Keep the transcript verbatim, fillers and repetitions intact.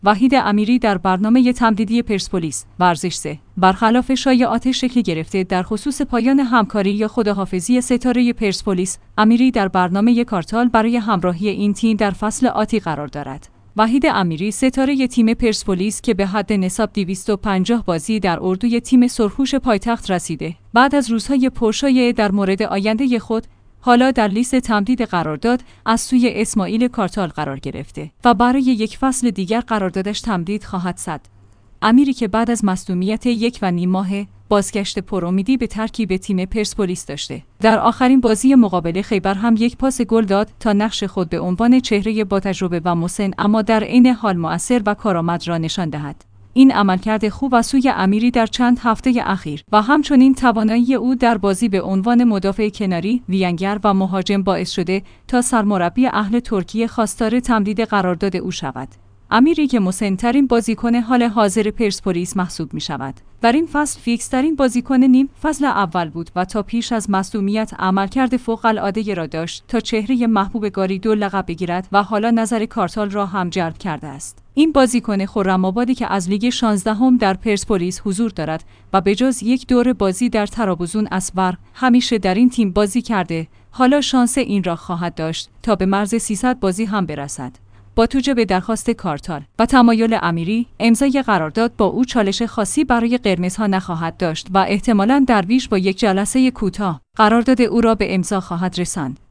وحید امیری در برنامه تمدیدی پرسپولیس ورزش سه برخلاف شایعات شکل گرفته در خصوص پایان همکاری یا خداحافظی ستاره پرسپولیس، امیری در برنامه کارتال برای همراهی این تیم در فصل آتی قرار دارد. وحید امیری ستاره تیم پرسپولیس که به حد نصاب دویست و پنجاه بازی در اردوی تیم سرخوش پایتخت رسیده، بعد از روزهای پرشایعه در مورد آینده خود، حالا در لیست تمدید قرارداد از سوی اسماعیل کارتال قرار گرفته و برای یک فصل دیگر قراردادش تمدید خواهد شد. امیری که بعد از مصدومیت یک و نیم ماه بازگشت پرامیدی به ترکیب تیم پرسپولیس داشته، در آخرین بازی مقابل خیبر هم یک پاس گل داد تا نقش خود به عنوان چهره با تجربه و مسن اما در عین حال مؤثر و کارآمد را نشان دهد. این عملکرد خوب از سوی امیری در چند هفته اخیر و همچنین توانایی او در بازی به عنوان مدافع کناری، وینگر و مهاجم باعث شده تا سرمربی اهل ترکیه خواستار تمدید قرارداد او شود. امیری که مسن‌ترین بازیکن حال حاضر پرسپولیس محسوب می شود. در این فصل فیکس ترین بازیکن نیم فصل اول بود و تا پیش از مصدومیت عملکرد فوق‌العاده را داشت تا چهره محبوب گاریدو لقب بگیرد و حالا نظر کارتال را هم جلب کرده است. این بازیکن خرم‌آبادی که از لیگ شانزدهم در پرسپولیس حضور دارد و به جز یک دور بازی در ترابزون اسور همیشه در این تیم بازی کرده، حالا شانس این را خواهد داشت تا به مرز سیصد بازی هم برسد. با توجه به درخواست کارتال و تمایل امیری، امضای قرارداد با او چالش خاصی برای قرمزها نخواهد داشت و احتمالاً درویش با یک جلسه کوتاه قرارداد او را به امضا خواهد رساند.